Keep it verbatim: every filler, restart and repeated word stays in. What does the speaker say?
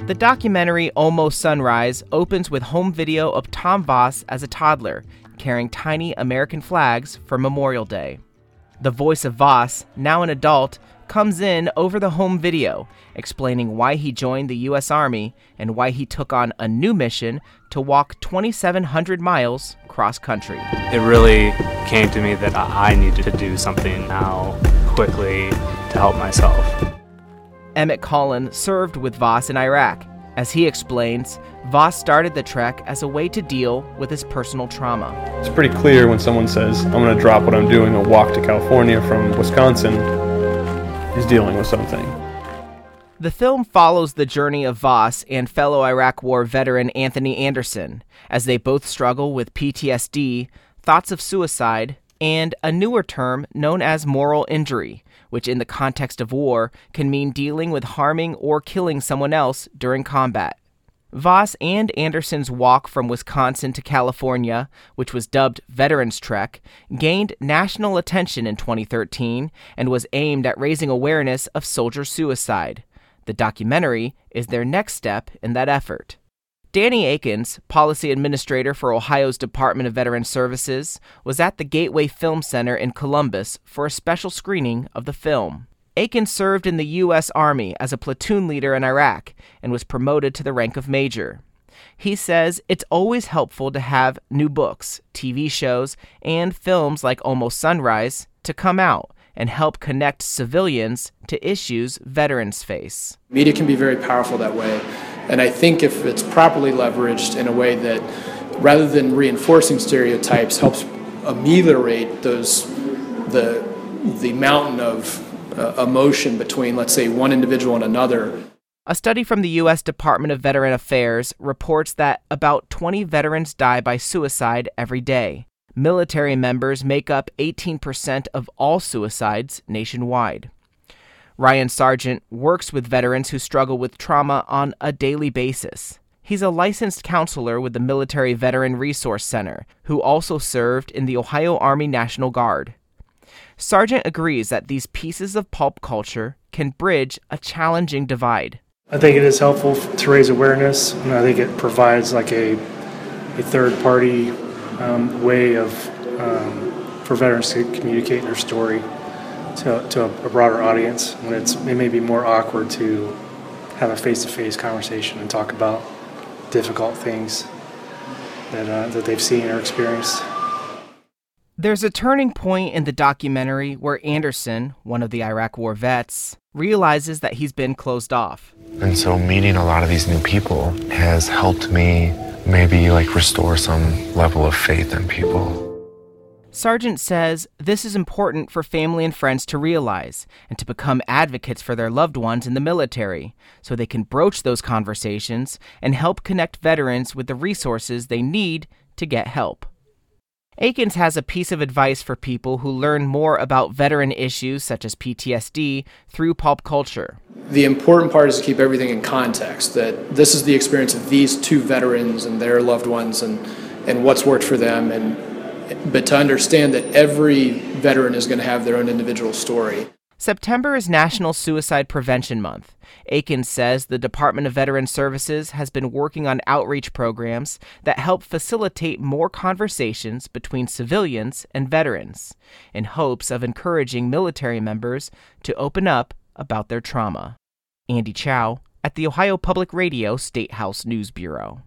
The documentary Almost Sunrise opens with home video of Tom Voss as a toddler, carrying tiny American flags for Memorial Day. The voice of Voss, now an adult, comes in over the home video, explaining why he joined the U S Army and why he took on a new mission to walk twenty-seven hundred miles cross-country. It really came to me that I needed to do something now, quickly, to help myself. Emmett Collin served with Voss in Iraq. As he explains, Voss started the trek as a way to deal with his personal trauma. It's pretty clear when someone says, I'm going to drop what I'm doing and walk to California from Wisconsin, he's dealing with something. The film follows the journey of Voss and fellow Iraq War veteran Anthony Anderson, as they both struggle with P T S D, thoughts of suicide, and a newer term known as moral injury, which in the context of war can mean dealing with harming or killing someone else during combat. Voss and Anderson's walk from Wisconsin to California, which was dubbed Veterans Trek, gained national attention in twenty thirteen and was aimed at raising awareness of soldier suicide. The documentary is their next step in that effort. Danny Akins, policy administrator for Ohio's Department of Veterans Services, was at the Gateway Film Center in Columbus for a special screening of the film. Akins served in the U S Army as a platoon leader in Iraq and was promoted to the rank of major. He says it's always helpful to have new books, T V shows, and films like Almost Sunrise to come out and help connect civilians to issues veterans face. Media can be very powerful that way. And I think if it's properly leveraged in a way that, rather than reinforcing stereotypes, helps ameliorate those the the mountain of uh, emotion between, let's say, one individual and another. A study from the U S Department of Veteran Affairs reports that about twenty veterans die by suicide every day. Military members make up eighteen percent of all suicides nationwide. Ryan Sargent works with veterans who struggle with trauma on a daily basis. He's a licensed counselor with the Military Veteran Resource Center, who also served in the Ohio Army National Guard. Sargent agrees that these pieces of pulp culture can bridge a challenging divide. I think it is helpful to raise awareness, and I think it provides like a, a third-party um, way of um, for veterans to communicate their story to, to a broader audience when it's it may be more awkward to have a face-to-face conversation and talk about difficult things that uh, that they've seen or experienced. There's a turning point in the documentary where Anderson, one of the Iraq War vets, realizes that he's been closed off. And so meeting a lot of these new people has helped me maybe like restore some level of faith in people. Sargent says this is important for family and friends to realize and to become advocates for their loved ones in the military so they can broach those conversations and help connect veterans with the resources they need to get help. Akins has a piece of advice for people who learn more about veteran issues such as P T S D through pulp culture. The important part is to keep everything in context, that this is the experience of these two veterans and their loved ones and, and what's worked for them, and but to understand that every veteran is going to have their own individual story. September is National Suicide Prevention Month. Akins says the Department of Veterans Services has been working on outreach programs that help facilitate more conversations between civilians and veterans, in hopes of encouraging military members to open up about their trauma. Andy Chow at the Ohio Public Radio State House News Bureau.